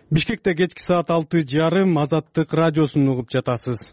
Бишкекте кечки саат 6:30 Азаттык радиосун угуп жатасыз.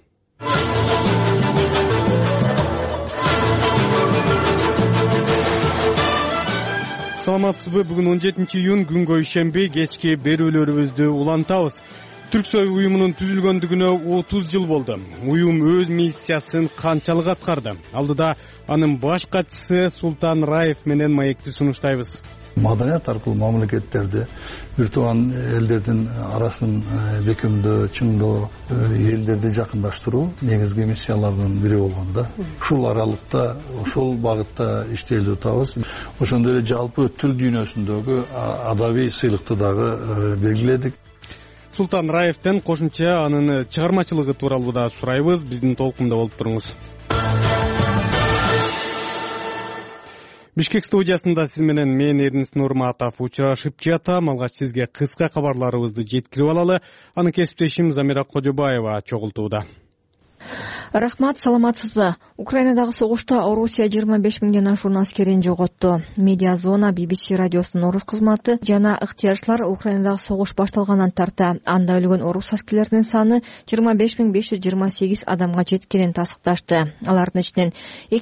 Саламатсызбы? Бүгүн 17-июнь күнгө ишемби кечки берүүлөрүбүздү улантабыз. Түрксой уюмунун түзүлгөндүгүнө 30 жыл болду. Уюм өз миссиясын канчалык аткарды? Алдыда анын баш катчысы Султан Раев менен маекти сунуштайбыз. Маданият аркылуу мамлекеттерди, бир тууган элдердин арасын бекемдөө, чыңдоо, элдерди жакындаштыруу негизги миссиялардын бири болгон да. Ушул аралыкта, ошол багытта иштелип атабыз. Ошондой эле жалпы түрк дүйнөсүндөгү адабий сыйлыкты дагы белгиледик. Султан Раевден кошумча анын чыгармачылыгы тууралуу да сурайбыз. Биздин толкунда болуп туруңуз. Бишкек студиясында сиз менен мен Эрнис Нурматов учурашып жатам. Алгач сизге кыска кабарларыбызды жеткирип алалы. Аны кесиптешим Замира Кожобаева чогултууда. Рахмат, саламатсызбы? Украинадагы согушта Орусия 25 миңден ашуун аскерин жоготту. Медиа зона BBC радиосунун орус кызматы жана ыктыярчылар Украинадагы согуш башталгандан тарта анда өлгөн орус аскерлеринин саны 25.528 адамга жеткенин тастыкташты. Алардын ичинен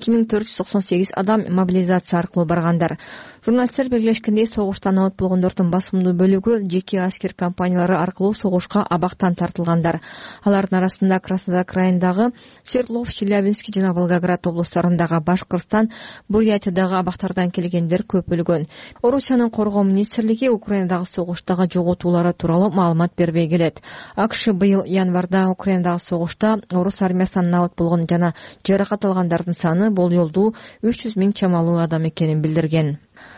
2498 адам мобилизация аркылуу баргандар. Журналисттер белгилешкендей, согуштан абат болгондордун басымдуу бөлүгү жеке аскер компаниялары аркылуу согушка абактан тартылгандар. Алардын арасында Краснодар крайындагы Свердлов, Челябинск жана Волгоград облустарындагы Башкырстан, Бурятиядагы абактардан келгендер көп өлгөн. Орусиянын коргоо министрлиги Украинадагы согуштагы жоготуулары тууралуу маалымат бербей келет. АКШ быйыл январда Украинадагы согушта орус армиясынан абат болгон жана жаракат алгандардын саны бул жолду 300 миң чамалуу адам экенин билдирген.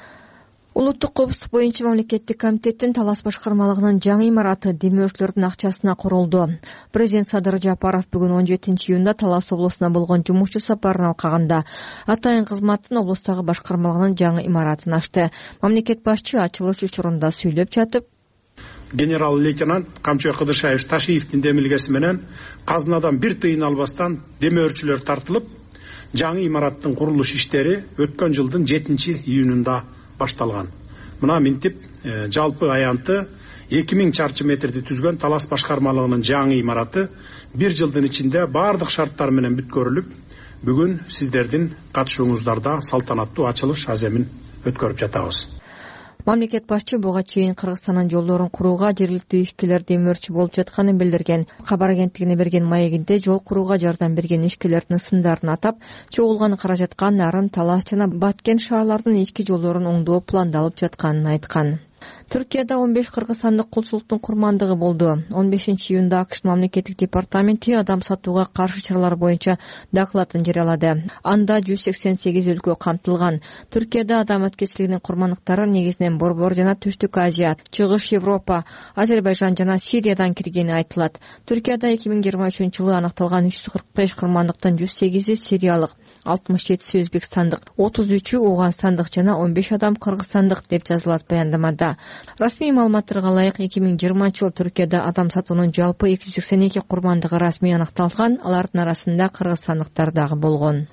Улуттук коопсуздук боюнча мамлекеттик комитеттин Талас башкармалыгынын жаңы имараты демөөрчүлөрдүн акчасына курулду. Президент Садыр Жапаров бүгүн 17-июнда Талас облусуна болгон жумушчу сапарын алкаганда атайын кызматтын облустагы башкармалыгынын жаңы имаратын ачты. Мамлекет башчы ачылыш учурунда сүйлөп жатып, генерал-лейтенант Камчой Кыдышаев Ташиевдин демилгеси менен казынадан бир тыйын албастан демөөрчүлөр тартылып, жаңы имараттын курулуш иштери өткөн жылдын 7-июнунда башталган. Мына минтип жалпы аянты 2000 чарчы метрди түзгөн Талас башкармалыгынын жаңы имараты бир жылдын ичинде бардык шарттар менен бүткөрүлүп, бүгүн сиздердин катышууңуздарда салтанаттуу ачылыш аземин өткөрүп жатабыз. Мамлекет башчы буга чейин Кыргызстандын жолдорун курууга жергиликтүү ишкерлер демөөрчү болуп жатканын билдирген. Кабар агенттигине берген маегинде жол курууга жардам берген ишкерлердин ысымдарын атап, чогулган каражатка Нарын, Талас жана Баткен шаарларынын ички жолдорун оңдоо пландалып жатканын айткан. Түркияда 15 кыргызстандык кулчулуктун курмандыгы болду. 15-июнда АКШ мамлекеттик департаменти адам сатууга каршы чаралар боюнча доклатын жарыялады. Анда 188 өлкө камтылган. Түркияда адам өткөчүлүгүнүн курмандыктары негизинен Борбор жана Түштүк Азия, Чыгыш Европа, Азербайжан жана Сириядан киргени айтылат. Түркияда 2023-жылы аныкталган 345 курмандыктын 108-и сириялык, 67-си өзбекстандык, 33-ү Ооганстандык жана 15 адам кыргызстандык деп жазылат баяндамада. Расмий маалыматтарга ылайык 2020-жылы Түркияда адам сатуунун жалпы 282 курмандыгы расмий аныкталган, алардын арасында кыргызстандыктар дагы болгон.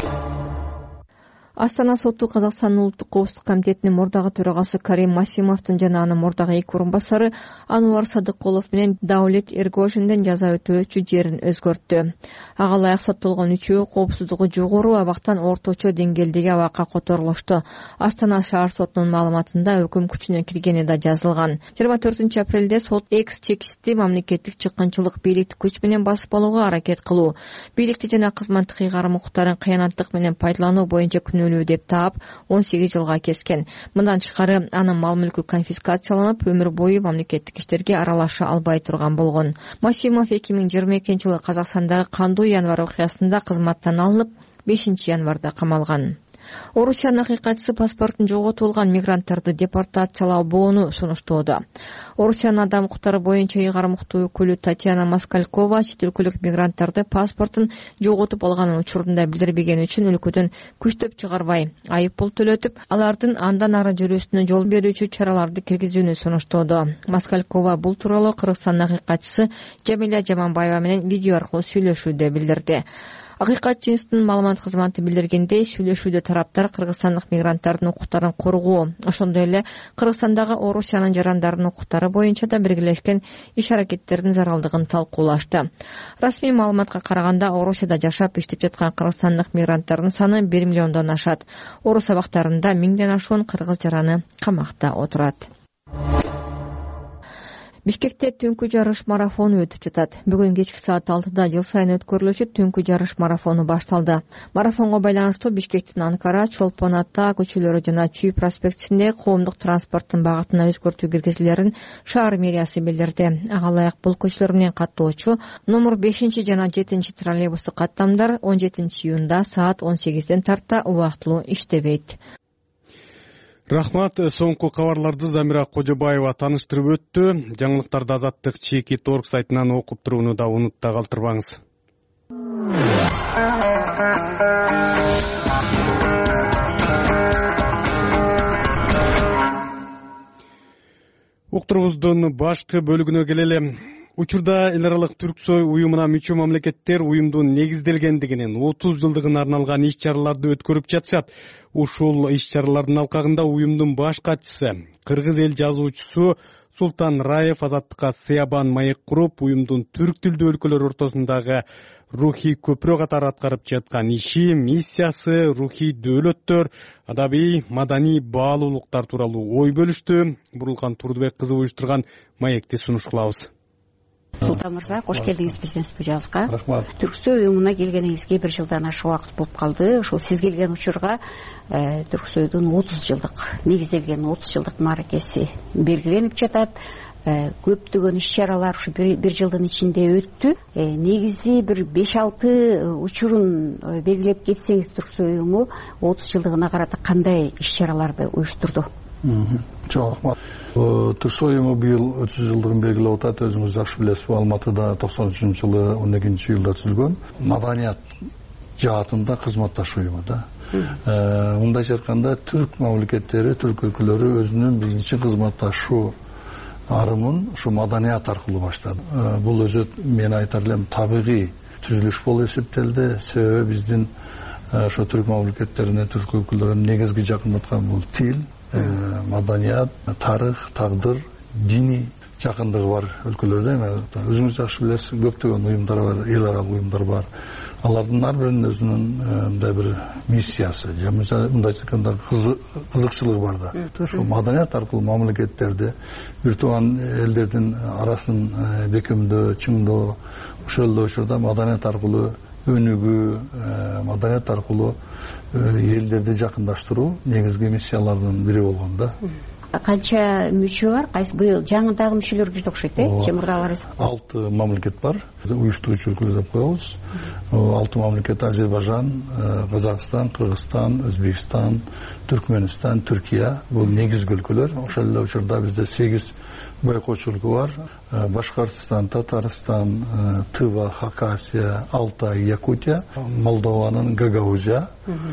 Астана соту Казакстандын улуттук коопсуздук комитетинин мурдагы төрагасы Карим Масимовдун жана анын мурдагы эки орун басары Ануар Садыккулов менен Даулет Эргожинден жаза өтөөчү жерин өзгөрттү. Ага ылайык соттолгон үчөө коопсуздугу жогору абактан орточо деңгээлдеги абакка которулушту. Астана шаар сотунун маалыматында өкүм күчүнө киргени да жазылган. 24-апрелде сот экс-чекисти мамлекеттик чыккынчылык бийликти күч менен басып алууга аракет кылуу, бийликти жана кызматтык ыйгарым укуктарын кыянаттык менен пайдалануу боюнча деп таап 18 жылга кескен. Мындан тышкары анын мал-мүлкү конфискацияланып, өмүр бою мамлекеттик иштерге аралаша албай турган болгон. Масимов 2022-жылы Казакстандагы кандуу январ окуясында кызматтан алынып, 5-январда камалган. Орусиянын акыйкатчысы паспортун жоготулган мигранттарды депортациялоо боону сунуштоодо. Орусиянын адам укуктары боюнча ыйгарым укуктуу өкүлү Татьяна Москалькова чет өлкөлүк мигранттарды паспортун жоготуп алганын учурунда билдирбегени үчүн өлкөдөн күчтөп чыгарбай, айып пул төлөтүп, алардын андан ары жүрүүсүнө жол берүүчү чараларды киргизүүнү сунуштоодо. Москалькова бул тууралуу Кыргызстандын акыйкатчысы Жамиля Жаманбаева менен видео аркылуу сүйлөшүүдө билдирди. Акыйкат жинстин маалымат кызматы билдиргендей, сүйлөшүүдө тараптар кыргызстандык мигранттардын укуктарын коргоо, ошондой эле Кыргызстандагы Орусиянын жарандардын укуктары боюнча да биргелешкен иш-аракеттердин заралдыгын талкуулашты. Расмий маалыматка караганда, Орусияда жашап иштеп жаткан кыргызстандык мигранттардын саны 1 миллиондон ашат. Орус абактарында 1000ден ашуун кыргыз жараны камакта отурат. Бишкекте түнкү жарыш марафону өтүп жатат. Бүгүн кечки саат 6-да жыл сайын өткөрүлүүчү түнкү жарыш марафону башталды. Марафонго байланыштуу Бишкектин Анкара, Чолпон Ата көчөлөрү жана Чүй проспектисинде коомдук транспорттун багытына өзгөртүү киргизилерин шаар мэриясы билдирди. Ага ылайык бул көчөлөр менен каттоочу номер 5 жана 7 троллейбустук каттамдар 17 июнда саат 18ден тарта убактылуу иштебейт. Рахмат. Соңку кабарларды Замира Кожобаева таныштырып өттү. Жаңылыктарды Азаттык Чеки.org сайтынан окуп турууну да унутта калтырбаңыз. Уктурубуздун башкы бөлүгүнө келели. Учурда эл аралык Түрксой уюмуна мүчө мамлекеттер уюмдун негизделгендигинин 30 жылдыгына арналган иш-чараларды өткөрүп жатышат. Ушул иш-чаралардын алкагында уюмдун баш катчысы, кыргыз эл жазуучусу Султан Раев Азаттыкка сыябан маек куруп, уюмдун түрк тилдүү өлкөлөр ортосундагы рухий көпүрө катары аткарып жаткан иши, миссиясы, рухий дөөлөттөр, адабий, маданий баалуулуктар тууралуу ой бөлүштү. Бурулкан Турдубек кызы уюштурган маекти сунуш кылабыз. Султан мырза, кош келдиңиз биздин студиябызга. Рахмат. Түрксой уюмуна келгениңизге 1 жылдан ашык убакыт болуп калды. Ошол сиз келген учурга Түрксойдун 30 жылдык негизделген 30 жылдык мааракеси белгиленип жатат. Көптөгөн иш-чаралар ушу 1 жылдын ичинде өттү. Негизи бир 5-6 учурун белгилеп кетсеңиз, Түрксой уюму 30 жылдыгына карата кандай иш-чараларды уюштурду? Чоң рахмат. Түрксой уюму быйыл 30 жылдыгын белгилеп атат. Өзүңүз жакшы билесиз, Алматыда 93-жылы 12-июлда түзүлгөн. Маданият жаатында кызматташ уюму да. Мындайча айтканда, түрк мамлекеттери, түрк өлкөлөрү өзүнүн биринчи кызматташуу арымын ушу маданият аркылуу баштады. Бул өзү мен айтар элем табигый түзүлүш болуп эсептелди. Себеби биздин ошо түрк мамлекеттерине, түрк өлкөлөрүнө негизги жакындаткан бул тил, маданият, тарых, тагдыр, диний жакындыгы бар өлкөлөрдө. Өзүңүз жакшы билесиз, көптөгөн уюмдар бар, эл аралык уюмдар бар. Алардын ар биринин өзүнүн мындай бир миссиясы, мындайча айтканда кызыкчылыгы бар да. Ошо маданият аркылуу мамлекеттерди, бир тууган элдердин арасын бекемдөө, чыңдоо, ошол эле учурда маданият аркылуу өнүгүү, маданият аркылуу элдерди жакындаштыруу негизги миссиялардын бири болгон да. Канча мүчө бар? Кайсы быйыл жаңыдагы мүчөлөр кирди окшойт, же мурдагылар? 6 мамлекет бар. Уюштуруучу өлкөлөр деп коебуз. 6 мамлекет: Азербайжан, Казакстан, Кыргызстан, Өзбекстан, Түркмөнстан, Түркия. Бул негизги өлкөлөр. Ошол эле учурда бизде 8 байкоочу өлкө бар. Башкортстан, Татарстан, Тыва, Хакасия, Алтай, Якутия, Молдованын Гагаузия.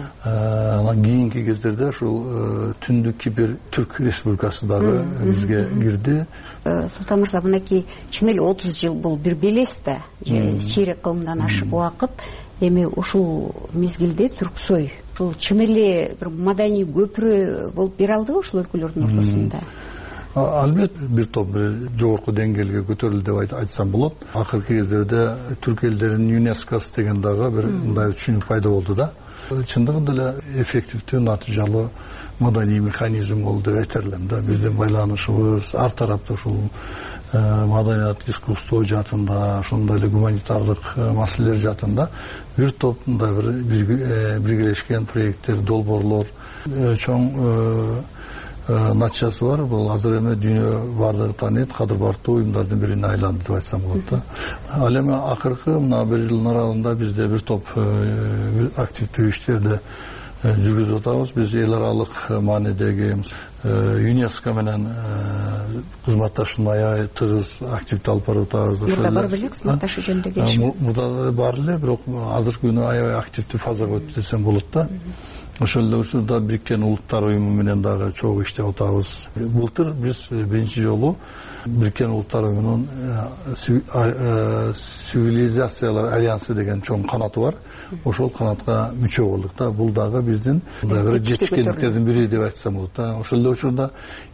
Анан кийинки кездерде ушул Түндүк Кипр Түрк Республикасы дагы бизге кирди. Султан мырза, мынакей чын эле 30 жыл бул бир белес да, чейрек кылымдан ашык убакыт. Эми ушул мезгилде Түрксой ушул чын эле бир маданий көпүрө болуп бере алдыбы ушул өлкөлөрдүн ортосунда? Албетте, бир топ жогорку деңгээлге көтөрүлдү деп айтсам болот. Акыркы кездерде түрк элдеринин ЮНЕСКОсы деген дагы бир мындай түшүнүк пайда болду да. Чындыгында эле эффективдүү, натыйжалуу маданий механизм болду деп айта элем да. Биздин байланышыбыз ар тарапта ушул маданият, искусство жаатында, ошондой эле гуманитардык маселелер жаатында бир топ мындай бир биргелешкен проекттер, долбоорлор, чоң натыйжасы бар. Бул азыр эми дүйнө баардыгы тааныйт, кадыр бартуу уюмдардын бирине айланды деп айтсам болот да. Ал эми акыркы мына 1 жылдын аралыгында бизде бир топ активдүү иштерди жүргүзүп атабыз. Биз эл аралык маанидеги ЮНЕСКО менен кызматташууну аябай тыгыз, активдүү алып барып атабыз. Мурда бар беле кызматташуу жөнүндө келишим? Мурда бар эле, бирок азыркы күнү аябай активдүү фазага өттү десем болот да. ошол эле учурда Бириккен Улуттар уюму менен дагы чогуу иштеп атабыз. Былтыр биз биринчи жолу Бириккен Улуттар уюмунун цивилизациялар альянсы деген чоң канаты бар. Ошол канатка мүчө болдук да. Бул дагы биздин бир жетишкендиктердин бири деп айтсам болот да. Ошол эле учурда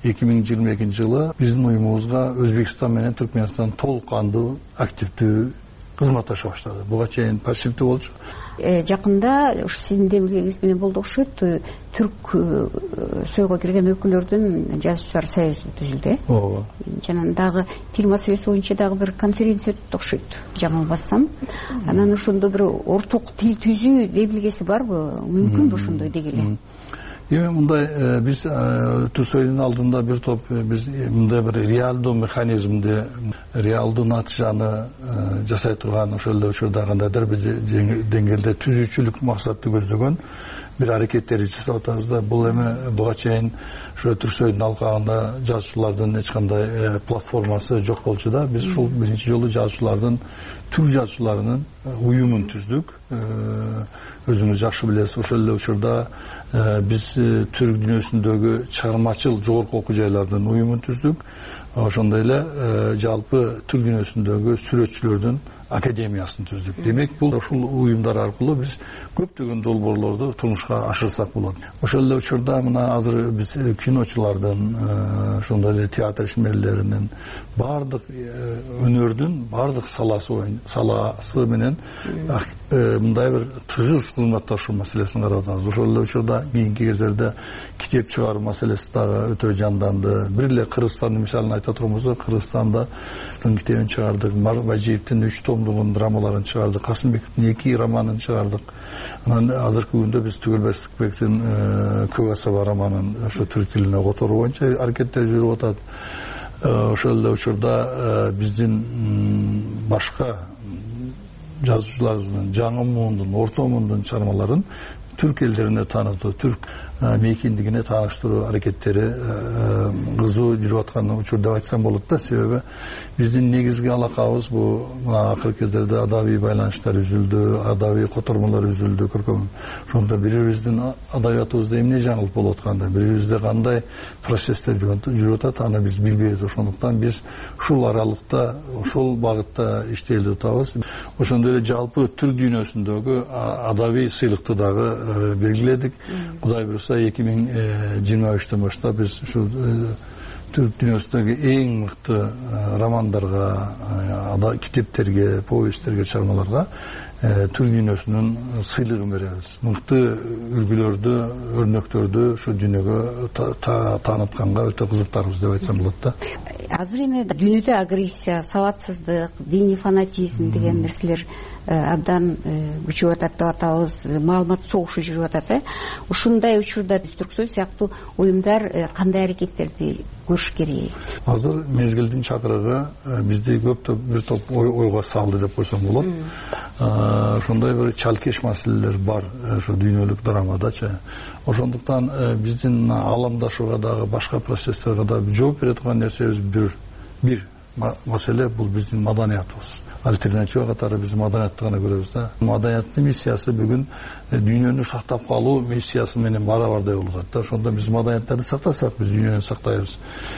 2022-жылы биздин уюмубузга Өзбекстан менен Түркмөнстан толук кандуу активдүү кызматташа баштады. Буга чейин пассивдүү болчу. Жакында ушу сиздин демилгеңиз менен болду окшойт. Түрк сойго кирген өлкөлөрдүн жазуучулар союзу түзүлдү. Ооба. Жана дагы тил маселеси боюнча дагы бир конференция өттү окшойт. Жаңылбасам. Анан ошондо бир орток тил түзүү демилгеси барбы? Мүмкүнбү ошондой дегеле? Мындай биз Түрксойдун алдында бир топ биз мындай бир реалдуу механизмди, реалдуу натыйжаны жасай турган ошол эле учурда кандайдыр бир деңгээлде түзүүчүлүк максатты көздөгөн бир аракеттерди жасап атабыз да. Бул эми буга чейин ошо Түрксойдун алкагында жазуучулардын эч кандай платформасы жок болчу да. Биз ушул биринчи жолу жазуучулардын түрк жазуучуларынын уюмун түздүк. Өзүңүз жакшы билесиз, ошол эле учурда биз түрк дүйнөсүндөгү чыгармачыл жогорку окуу жайлардын уюмун түздүк. Ошондой эле жалпы түрк дүйнөсүндөгү сүрөтчүлөрдүн академиясын түздүк. Демек, бул ушул уюмдар аркылуу биз көптөгөн долбоорлорду турмушка ашырсак болот. Ошол эле учурда мына азыр биз киночулардын, ошондой эле театр ишмерлеринин бардык өнөрдүн бардык саласы менен мындай бир тыгыз кызматташуу маселесин карап атабыз. Ошол эле учурда кийинки кездерде китеп чыгаруу маселеси дагы өтө жанданды. Бир эле Кыргызстандын мисалын айта турганбызда, Кыргызстанда китебин чыгардык, Марбажиевдин 3 томдугун драмаларын чыгардык, Касымбектин 2 романын чыгардык. Анан азыркы күндө биз Түгөлбестикбектин Көк асаба романын ошо түрк тилине которуу боюнча аракеттер жүрүп атат. Ошол эле учурда биздин башка жазуучуларыбыздын жаңы муундун, орто муундун чыгармаларын түрк элдерине таанытуу, түрк мейкиндигине тааныштыруу аракеттери кызуу жүрүп аткан учур деп айтсам болот да. Себеби биздин негизги алакабыз бул мына акыркы кездерде адабий байланыштар үзүлдү, адабий котормолор үзүлдү, көркөм. Ошондо бири-бирибиздин адабиятыбызда эмне жаңылык болуп атканда, бири-бирибизде кандай процесстер жүрүп атат, аны биз билбейбиз. Ошондуктан биз ушул аралыкта, ушул багытта иштелип атабыз. Ошондой эле жалпы түрк дүйнөсүндөгү адабий сыйлыкты дагы белгиледик. Кудай буюрса 2023-төн баштап биз ушу түрк дүйнөсүндөгү эң мыкты романдарга, китептерге, повесттерге, чыгармаларга түрк дүйнөсүнүн сыйлыгын беребиз. Мыкты үлгүлөрдү, өрнөктөрдү ушу дүйнөгө таанытканга өтө кызыктарбыз деп айтсам болот да. Азыр эми дүйнөдө агрессия, сабатсыздык, диний фанатизм деген нерселер абдан күчөп атат деп атабыз, маалымат согушу жүрүп атат. Ушундай учурда Түрксой сыяктуу уюмдар кандай аракеттерди көрүш керек? Азыр мезгилдин чакырыгы бизди бир топ ойго салды деп койсом болот. Ошондой бир чалкеш маселелер бар ошо дүйнөлүк драмадачы. Ошондуктан биздин аламдашууга дагы башка процесстерге да жооп бере турган нерсебиз бир маселе бул биздин маданиятыбыз. Альтернатива катары биз маданиятты гана көрөбүз да. Маданияттын миссиясы бүгүн дүйнөнү сактап калуу миссиясы менен барабардай болуп атат да. Ошондо биз маданиятты сактасак, биз дүйнөнү сактайбыз.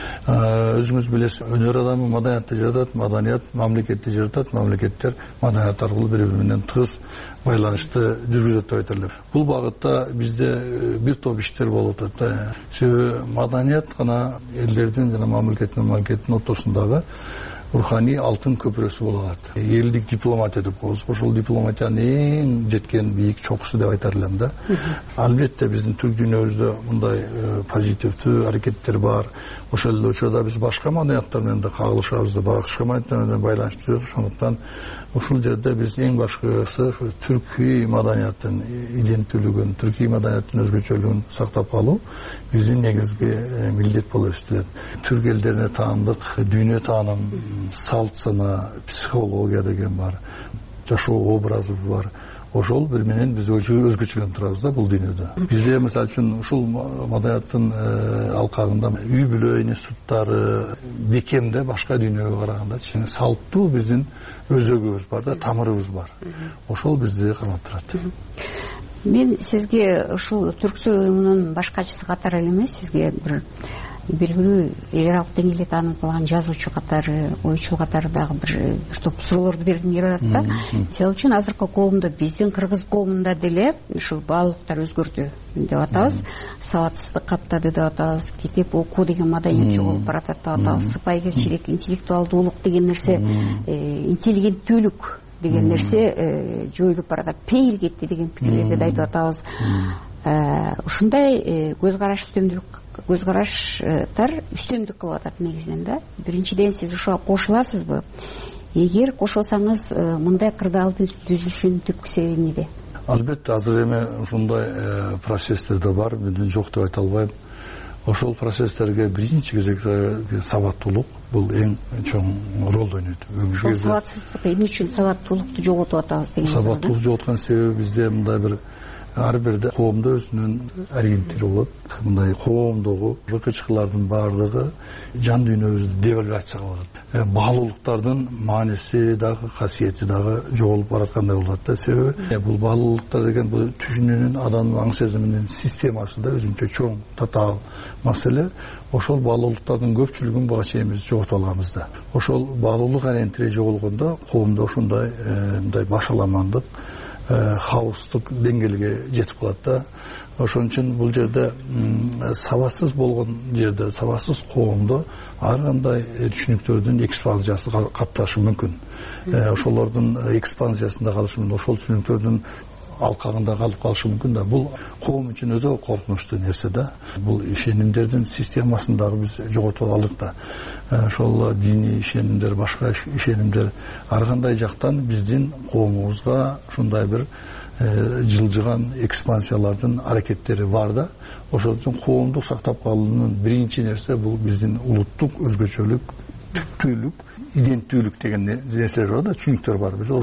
Өзүңүз билесиз, өнөр адамы маданиятты жаратат, маданият мамлекетти жаратат, мамлекеттер маданият аркылуу бири-бири менен тыгыз байланышты жүргүзөт деп айтерлер. Бул багытта бизде бир топ иштер болуп атат да. Себеби маданият гана элдердин жана мамлекеттин ортосундагы руханий алтын көпүрөсү болуп атат. Элдик дипломатия деп коебуз. Ошол дипломатиянын эң жеткен бийик чокусу деп айтар элем да. Албетте биздин түрк дүйнөбүздө мындай позитивдүү аракеттер бар. Ошол эле учурда биз башка маданияттар менен да кагылышабыз да, башка маданияттар менен байланыш түзөбүз. Ошондуктан ушул жерде биз эң башкысы түркүй маданияттын иденттүүлүгүн, түркүй маданияттын өзгөчөлүгүн сактап калуу биздин негизги милдет болуп эсептелет. Түрк элдерине таандык дүйнө тааным, салт сана, психология деген бар, жашоо образы бар. Ошол бир менен биз өзгөчөлөнүп турабыз да бул дүйнөдө. Бизде мисалы үчүн ушул маданияттын алкагында үй бүлө институттары бекемде башка дүйнөгө караганда салттуу биздин өзөгүбүз бар да, тамырыбыз бар. Ошол бизди кармап турат. Мен сизге ушул Түрксой уюмунун башкачысы катары эле эмес, сизге бир белгилүү эл аралык деңгээлде таанылган жазуучу катары, ойчул катары дагы бир топ суроолорду бергим келип атат да. Мисалы үчүн азыркы коомдо, биздин кыргыз коомунда деле ушул баалуулуктар өзгөрдү деп атабыз. Сабатсыздык каптады деп атабыз. Китеп окуу деген маданият жоголуп баратат деп атабыз. Сыпайгерчилик, интеллектуалдуулук деген нерсе, интеллигенттүүлүк деген нерсе жоюлуп баратат. Пейил кетти деген пикирлерди да айтып атабыз. Ушундай көз караштар үстөмдүк кылып атат негизинен да. Биринчиден, сиз ушуга кошуласызбы? Эгер кошулсаңыз, мындай кырдаалдын түзүлүшүнүн түпкү себеби эмнеде? Албетте, азыр эми ушундай процесстер да бар, мен жок деп айта албайм. Ошол процесстерге биринчи кезекте сабаттуулук бул эң чоң ролду ойнойт. Ошол сабатсыздык эмне үчүн сабаттуулукту жоготуп атабыз деген. Сабаттуулук жоготкан себеби бизде мындай бир ар бирде коомдо өзүнүн ориентири болот. Мындай коомдогу ыкычкылардын баардыгы жан дүйнөбүздү девальвация кылат. Баалуулуктардын мааниси дагы, касиети дагы жоголуп бараткандай болот да. Себеби бул баалуулуктар деген бул түшүнүүнүн, адамдын аң сезиминин системасы да өзүнчө чоң, татаал маселе. Ошол баалуулуктардын көпчүлүгүн буга чейин биз жоготуп алганбыз да. Ошол баалуулук ориентири жоголгондо коомдо ушундай мындай башаламандык, хаостук деңгээлге жетип калат да. Ошон үчүн бул жерде сабатсыз болгон жерде, сабатсыз коомдо ар кандай түшүнүктөрдүн экспансиясы катташы мүмкүн. Ошолордун экспансиясында калышы мүмкүн, ошол түшүнүктөрдүн алкагында калып калышы мүмкүн да. Бул коом үчүн өтө коркунучтуу нерсе да. Бул ишенимдердин системасын дагы биз жоготуп алдык да. Ошол диний ишенимдер, башка ишенимдер ар кандай жактан биздин коомубузга ушундай бир жылжыган экспансиялардын аракеттери бар да. Ошол үчүн коомдук сактап калуунун биринчи нерсе бул биздин улуттук өзгөчөлүк, түптүүлүк, иденттүүлүк деген нерселер бар да, түшүнүктөр бар. Биз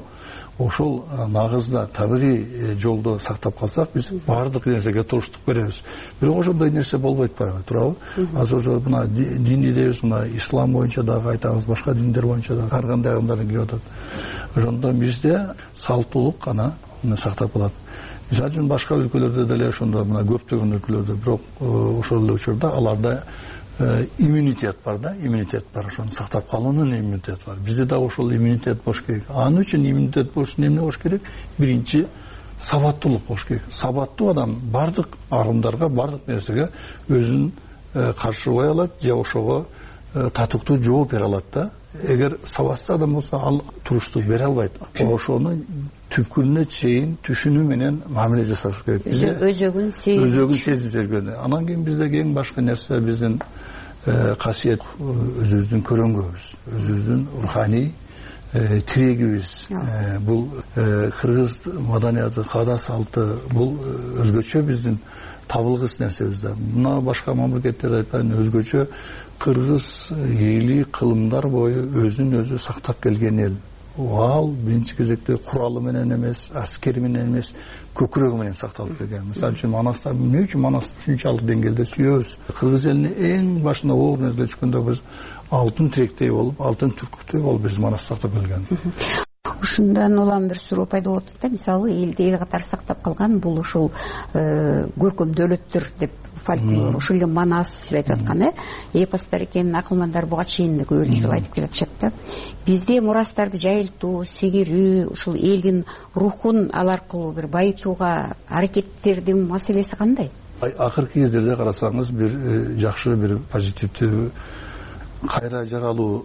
ошол нагызда табигый жолдо сактап калсак, биз баардык нерсеге туруштук беребиз. Бирок ошондой нерсе болбойт атпайбы, туурабы? Азыр мына дин дейбиз, мына ислам боюнча дагы айтабыз, башка диндер боюнча дагы ар кандай агымдар кирип атат. Ошондо бизде салттуулук ана сактап калат. Мисалы үчүн башка өлкөлөрдө деле ошондо мына көптөгөн өлкөлөрдө, бирок ошол эле учурда аларда иммунитет бар да, иммунитет бар, ошону сактап калуунун иммунитет бар. Бизде дагы ошол иммунитет болуш керек. Аны үчүн иммунитет болуш үчүн эмне болуш керек? Биринчи сабаттуулук болуш керек. Сабаттуу адам бардык агымдарга, бардык нерсеге өзүн каршы кое алат, же ошого татыктуу жооп бере алат да. Эгер сабатсыз адам болсо, ал туруштук бере албайт. Ошону түпкүрүнө чейин түшүнүү менен мамиле жасаш керек. Өзөгүн сезип жүргөн. Анан кийин биздеги эң башкы нерсе биздин касиет, өзүбүздүн көрөңгүбүз, өзүбүздүн руханий тирегибиз. Бул кыргыз маданияты, каада салты, бул өзгөчө биздин табылгыс нерсебизде. Мына башка мамлекеттерде айткан өзгөчө кыргыз эли кылымдар бою өзүн өзү сактап келген эл. Ал биринчи кезекте куралы менен эмес, аскери менен эмес, көкүрөгү менен сакталып келген. Мисалы үчүн Манасты эмне үчүн Манасты ушунчалык деңгээлде сүйөбүз? Кыргыз элине эң башында оор нерселер түшкөндө биз алтын тиректей болуп, алтын түркүктөй болуп биз Манасты сактап келген. Ушундан улам бир суроо пайда болуп атат да. Мисалы, элди эл катары сактап калган бул ушул көркөм дөөлөттөр деп фольклор, ушул эле Манас сиз айтып аткан эпостор экенин акылмандар буга чейин көп жыл айтып келатышат да. Бизде мурастарды жайылтуу, сиңирүү, ушул элдин рухун ал аркылуу бир байытууга аракеттердин маселеси кандай? Акыркы кездерде карасаңыз, бир жакшы, бир позитивдүү кайра жаралуу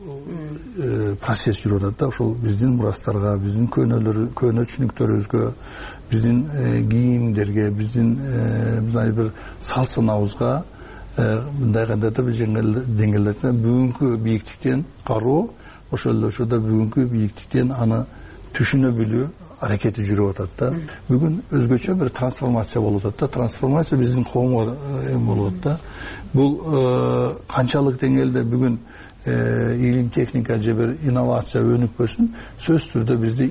процесс жүрүп атат да. Ошол биздин мурастарга, биздин көөнө түшүнүктөрүбүзгө, биздин кийимдерге, биздин мындай бир салт санабызга мындай кандайдыр бир деңгээлде бүгүнкү бийиктиктен кароо, ошол эле учурда бүгүнкү бийиктиктен аны түшүнө билүү аракети жүрүп атат да. Бүгүн өзгөчө бир трансформация болуп атат да. Трансформация биздин коомго болуп атат да. Бул канчалык деңгээлде бүгүн илим, техника же бир инновация өнүкпөсүн, сөзсүз түрдө бизде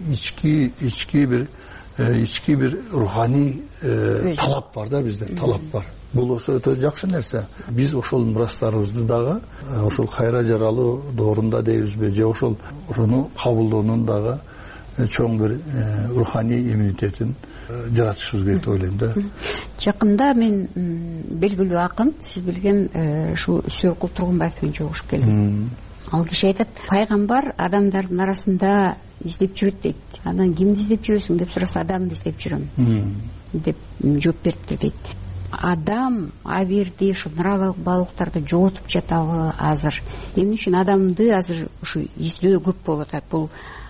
ички бир руханий талап бар да, бизде талап бар. Бул өтө жакшы нерсе. Биз ошол мурастарыбызды дагы ошол кайра жаралуу доорунда дейбизби, же ошону кабылдоонун дагы чоң бир руханий иммунитетин жаратышыбыз керек деп ойлойм да. Жакында мен белгилүү акын, сиз билген ушу Сүйөкул Тургунбаев менен жолугушуп келдим. Ал киши айтат, пайгамбар адамдардын арасында издеп жүрөт дейт. Анан кимди издеп жүрөсүң деп сураса, адамды издеп жүрөм деп жооп бериптир дейт. Адам аберди ушу нара балыктарды жоотуп жатабы азыр? Эмне үчүн адамды азыр ушу издөө көп болуп атат? Бул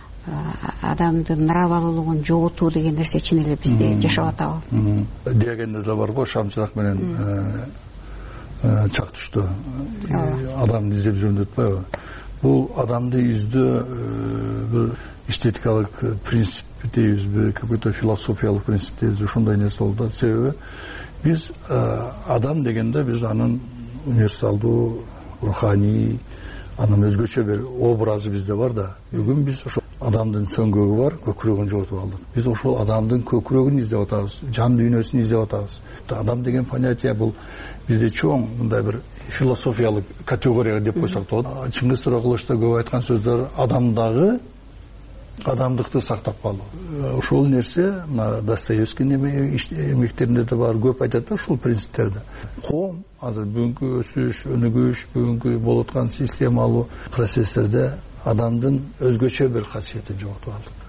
адамдын нара балуулугун жоотуу деген нерсе чын эле бизде жашап атабы? Дегенде да бар го, шамчырак менен чак түштү. Адамды издеп жүрөм деп атпайбы? Бул адамды издөө бир эстетикалык принцип дейбизби, какой-то философиялык принцип дейбиз, ушундай нерсе болду. Себеби биз адам дегенде биз анын универсалдуу, руханий, анын өзгөчө бир образы бизде бар да. Бүгүн биз ошо адамдын сөңгөгү бар, көкүрөгүн жоготуп алдык. Биз ошол адамдын көкүрөгүн издеп атабыз, жан дүйнөсүн издеп атабыз. Адам деген понятие бул бизде чоң мындай бир философиялык категория деп койсок болот. Чыңгыз Турагалович да көп айткан сөздөр адамдагы адамдыкты сактап калуу. Ошол нерсе мына Достоевскийдин эмектеринде да бар, көп айтат да ушул принциптерди. Коом азыр бүгүнкү өсүш, өнүгүш, бүгүнкү болуп аткан системалуу процесстерде адамдын өзгөчө бир касиетин жоготуп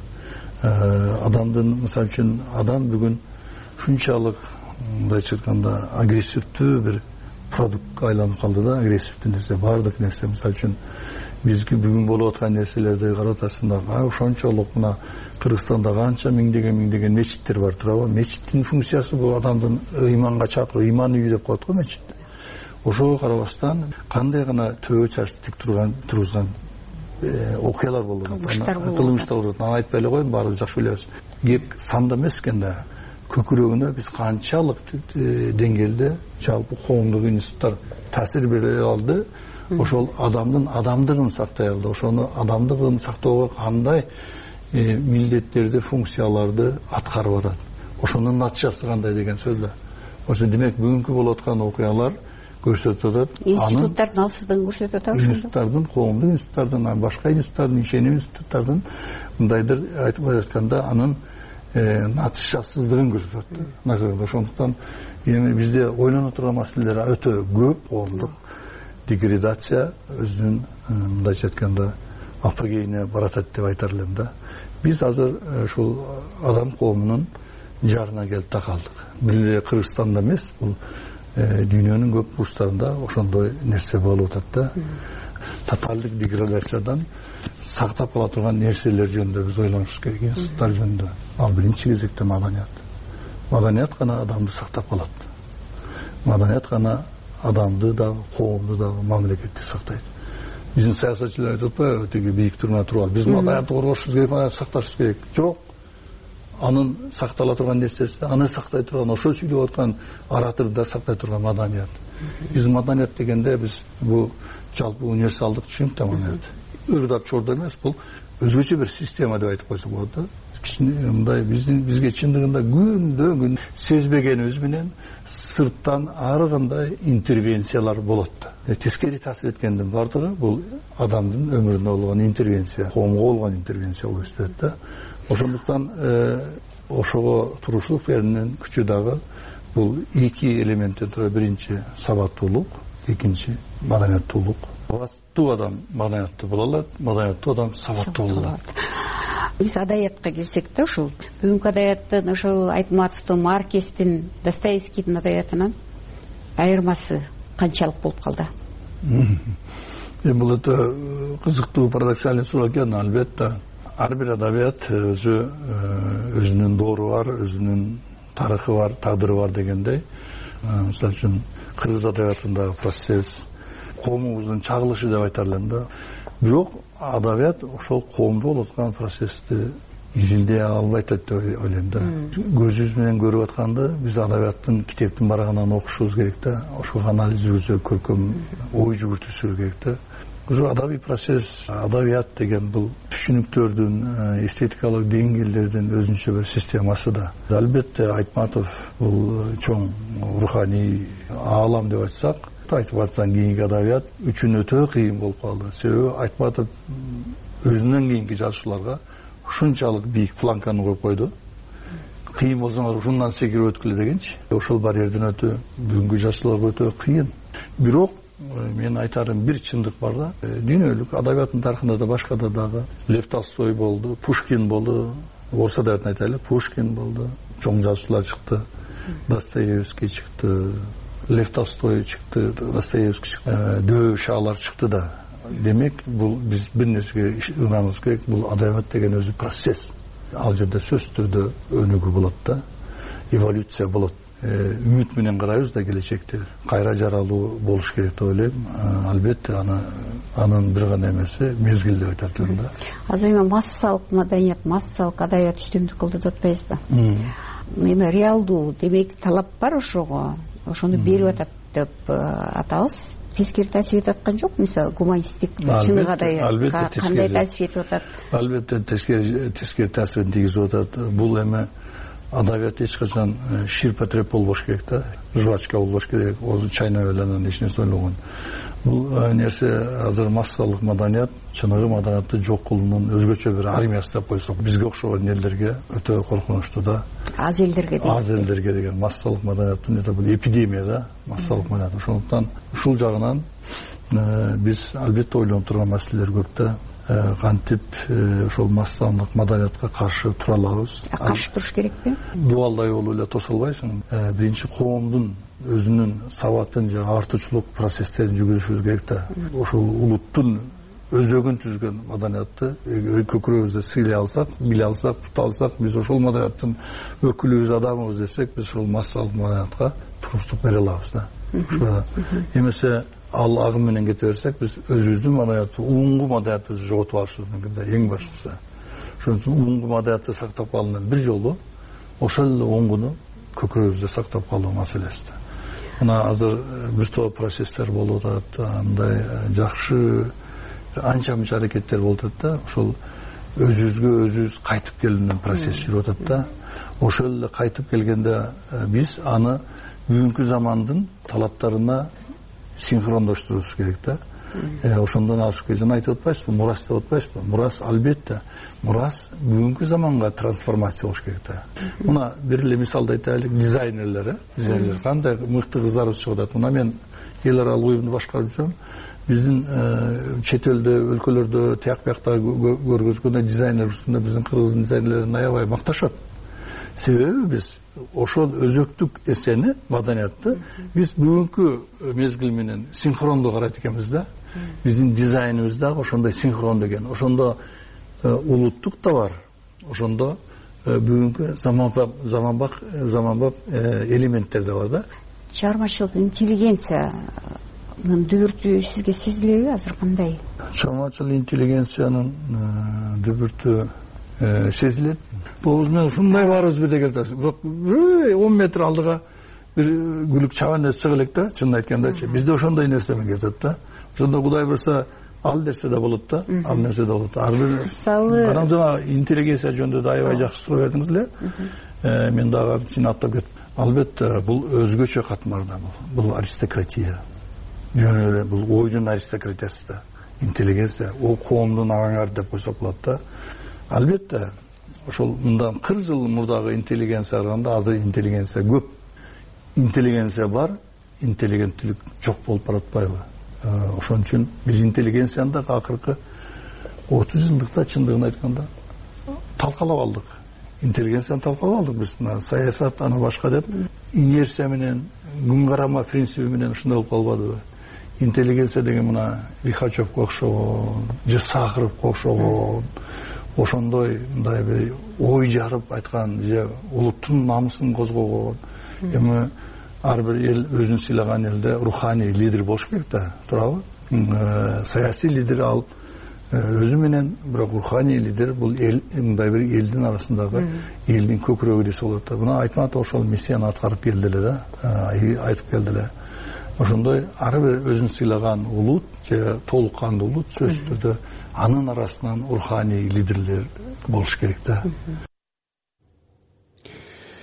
алдык. Адамдын, мисалы үчүн, адам бүгүн ушунчалык мындайча айтканда агрессивдүү бир продуктка айланып калды да, агрессивдүү нерсе, баардык нерсе. Мисалы үчүн бизге бүгүн болуп аткан нерселерди карап атасың да, ошончолук мына Кыргызстанда канча миңдеген мечиттер бар турабы? Мечиттин функциясы бул адамдын ыйманга чакыруу, ыйман үйү деп коет го мечит. Ошого карабастан кандай гана төбө чачты тик тургузган окуялар болду. Кылмыштар болду. Аны айтпай эле коеюн, баарыбыз жакшы билебиз. Кеп санда эмес экен да, көкүрөгүнө биз канчалык деңгээлде жалпы коомдук институттар таасир бере алды. Ошол адамдын адамдыгын сактай алды. Ошону адамдыгын сактоого кандай милдеттерди, функцияларды аткарып атат. Ошонун натыйжасы кандай деген сөз да. Ошо демек бүгүнкү болуп аткан окуялар көрсөтүп атат. Институттардын алсыздыгын көрсөтүп атат. Институттардын, коомдук институттардын, башка институттардын, ишеним институттардын мындайдыр айтып атканда анын натыйжасыздыгын көрсөтүп атат. Ошондуктан эми бизде ойлоно турган маселелер өтө көп. Коомдук деградация өзүнүн мындайча айтканда апогейине баратат деп айтар элем да. Биз азыр ушул адам коомунун жарына келип такалдык. Бир эле Кыргызстанда эмес, бул дүйнөнүн көп бурчтарында ошондой нерсе болуп атат да. Тоталдык деградациядан сактап кала турган нерселер жөнүндө биз ойлонушубуз керек, институттар жөнүндө. Ал биринчи кезекте маданият. Маданият гана адамды сактап калат. Маданият гана адамды да, коомду да, мамлекетти сактайт. Биздин саясатчылар айтып атпайбы, тиги бийик турган турган. Биз маданиятты коргошубуз керек, маданиятты сакташыбыз керек. Жок. Анын сактала турган нерсеси, аны сактай турган, ошо сүйлөп аткан ораторду сактай турган маданият. Биз маданият дегенде биз бул жалпы универсалдык түшүнүк да маданият. Ырдап чордо эмес, бул өзгөчө бир система деп айтып койсок болот да. Мындай бизге чындыгында күндө-күн сезбегенибиз менен сырттан ар кандай интервенциялар болот да. Тескери таасир эткендин бардыгы бул адамдын өмүрүнө болгон интервенция, коомго болгон интервенция болуп эсептелет да. Ошондуктан ошого турушлук берүүнүн күчү дагы бул эки элементтен турат. Биринчи сабаттуулук, экинчи маданияттуулук. Сабаттуу адам маданияттуу боло алат, маданияттуу адам сабаттуу боло алат. Биз адаятка келсек да, ушул бүгүнкү адаяттын ошол Айтматовдун, Маркестин, Достоевскийдин адаятынан айырмасы канчалык болуп калды? Бул өтө кызыктуу, парадоксальный суроо экен. Албетте ар бир адабият өзүнүн доору бар, өзүнүн тарыхы бар, тагдыры бар дегендей. Мисалы үчүн кыргыз адабиятындагы процесс коомубуздун чагылышы деп айтар элем да. Бирок адабият ошол коомдо болуп аткан процессти изилдей албай атат деп ойлойм да. Көзүбүз менен көрүп атканды биз адабияттын китептин барагынан окушубуз керек да. Ошого анализ жүргүзүп, көркөм ой жүгүртүшү керек да. Ошо адабий процесс, адабият деген бул түшүнүктөрдүн, эстетикалык деңгээлдердин өзүнчө бир системасы да. Албетте Айтматов бул чоң руханий аалам деп айтсак, Айтматовдон кийинки адабият үчүн өтө кыйын болуп калды. Себеби Айтматов өзүнөн кийинки жазуучуларга ушунчалык бийик планканы коюп койду. Кыйын болсоңор ушундан секирип өткүлө дегенчи. Ошол барьерден өтүү бүгүнкү жашчыларга өтө кыйын. Бирок мен айтарым бир чындык бар да. Дүйнөлүк адабияттын тарыхында да башкада дагы Лев Толстой болду, Пушкин болду, орус адабиятын айтайлы, Пушкин болду, чоң жазуучулар чыкты, Достоевский чыкты, Лев Толстой чыкты, Достоевский чыкты, дөө шаалар чыкты да. Демек, бул биз бир нерсеге ыңганыбыз керек, бул адабият деген өзү процесс. Ал жерде сөзсүз түрдө өнүгүү болот да, эволюция болот. Үмүт менен карайбыз да келечекте кайра жаралуу болуш керек деп ойлойм. Албетте анын бир гана эмеси мезгил деп айтат элем да. Азыр эми массалык маданият, массалык адабият үстүмдүк кылды деп атпайбызбы? Эми реалдуу, демек талап бар ошого. Ошону берип атат деп атабыз. Тескери таасир этип аткан жок, мисалы гуманисттик чыныгы адабиятка кандай таасир этип атат? Албетте тескери таасирин тийгизип атат. Бул эми адабият эч качан ширпотреб болбош керек да, жвачка болбош керек, өзү чайнап эле анан эч нерсе ойлогон. Бул нерсе азыр массалык маданият, чыныгы маданиятты жок кылуунун өзгөчө бир армиясы деп койсок, бизге окшогон элдерге өтө коркунучтуу да. Аз элдерге дейсиз. Аз элдерге деген массалык маданияттын бул эпидемия да, массалык маданият. Ошондуктан ушул жагынан биз албетте ойлонуп турган маселелер көп да. Кантип ошол массалык маданиятка каршы тура алабыз? Каршы туруш керекпи? Дуалдай болуп эле тоса албайсың. Биринчи коомдун өзүнүн сабатын же артуучулук процесстерин жүргүзүшүбүз керек да. Ошол улуттун өзөгүн түзгөн маданиятты көкүрөгүбүздө сыйлай алсак, биле алсак, тута алсак, биз ошол маданияттын өкүлүбүз, адамыбыз десек, биз ошол массалык маданиятка туруштук бере алабыз да. Эмесе ал агым менен кете берсек, биз өзүбүздүн маданиятты, улунгу маданиятты жоготуп алышыбыз мүмкүн да, эң башкысы. Ошон үчүн улунгу маданиятты сактап калуунун бир жолу ошол эле оңгуну көкүрөгүбүздө сактап калуу маселеси. Мына азыр бир топ процесстер болуп атат, андай жакшы анча-мынча аракеттер болуп атат да, ошол өзүбүзгө өзүбүз кайтып келүүнүн процесси жүрүп атат да. Ошол эле кайтып келгенде биз аны бүгүнкү замандын талаптарына синхрондоштурушубуз керек да. Ошондон алышып жана айтып атпайсызбы, мурас деп атпайсызбы? Мурас албетте, мурас бүгүнкү заманга трансформация болуш керек да. Мына бир эле мисалды айтайлык, дизайнерлер кандай мыкты кыздарыбыз чыгып атат. Мына мен эл аралык уюмду башкарып жүрөм. Биздин чет элде, өлкөлөрдө, тияк биякта көргөзгөндө дизайнер ушунда биздин кыргыздын дизайнерлерин аябай макташат. Себеби биз ошол өзөктүк эсени, маданиятты биз бүгүнкү мезгил менен синхрондо карайт экенбиз да. Биздин дизайныбыз дагы ошондой синхрондо экен. Ошондо улуттук да бар. Ошондо бүгүнкү заманбап элементтер да бар да. Чыгармачылык интеллигенциянын дүбүртү сизге сезилеби азыр кандай? Чыгармачыл интеллигенциянын дүбүртү сезилет. Бул мен ушундай барыбызбы деген да. Бирок 10 метр алдыга бир гүлүк чабан нерсе чыга элек да, чынын айткандачы. Бизде ошондой нерсе менен кетет да. Ошондо Кудай буйрса ал нерсе да болот да, ал нерсе да болот. Ар бир анан жана интеллигенция жөнүндө да аябай жакшы суроо бердиңиз эле. Мен дагы кичине аттап кеттим. Албетте бул өзгөчө катмар да бул аристократия. Жөн эле бул ойдун аристократиясы да. Интеллигенция, ол коомдун авангард деп койсок болот да. Албетте ошол мындан 40 жыл мурдагы интеллигенция караганда азыр интеллигенция көп. Интеллигенция бар, интеллигенттүүлүк жок болуп баратпайбы? Ошон үчүн биз интеллигенцияны да акыркы 30 жылдыкта чындыгын айтканда талкалап алдык. Интеллигенцияны талкалап алдык биз. Саясат аны башка деп инерция менен, күн карама принциби менен ушундай болуп калбадыбы? Интеллигенция деген мына Лихачевке окшогон, же Сахаровко окшогон, ошондой мындай бир ой жарып айткан, же улуттун намысын козгогон. Эми ар бир эл өзүн сыйлаган элде руханий лидер болуш керек да, туурабы? Саясий лидер ал өзү менен, бирок руханий лидер бул эл, мындай бир элдин арасындагы элдин көкүрөгү десе болот да. Мына Айтматов ошол миссияны аткарып келди эле да, айтып келди эле. Ошондой ар бир өзүн сыйлаган улут же толук кандуу улут сөзсүз түрдө анын арасынан руханий лидерлер болуш керек да.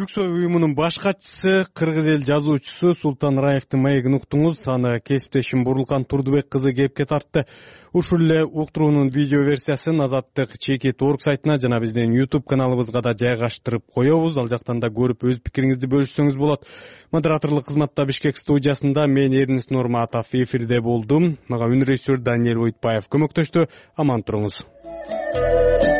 Түрксой уюмунун баш катчысы, кыргыз эл жазуучусу Султан Раевдин маегин уктуңуз. Аны кесиптешим Бурлкан Турдубек кызы кепке тартты. Ушул эле уктуруунун видео версиясын Азаттык Чекит орг сайтына жана биздин YouTube каналыбызга да жайгаштырып коебуз. Ал жактан да көрүп өз пикириңизди бөлүшсөңүз болот. Модераторлук кызматта Бишкек студиясында мен Эрнис Нурматов эфирде болдум. Мага үн режиссер Даниэль Войтбаев көмөктөштү. Аман туруңуз.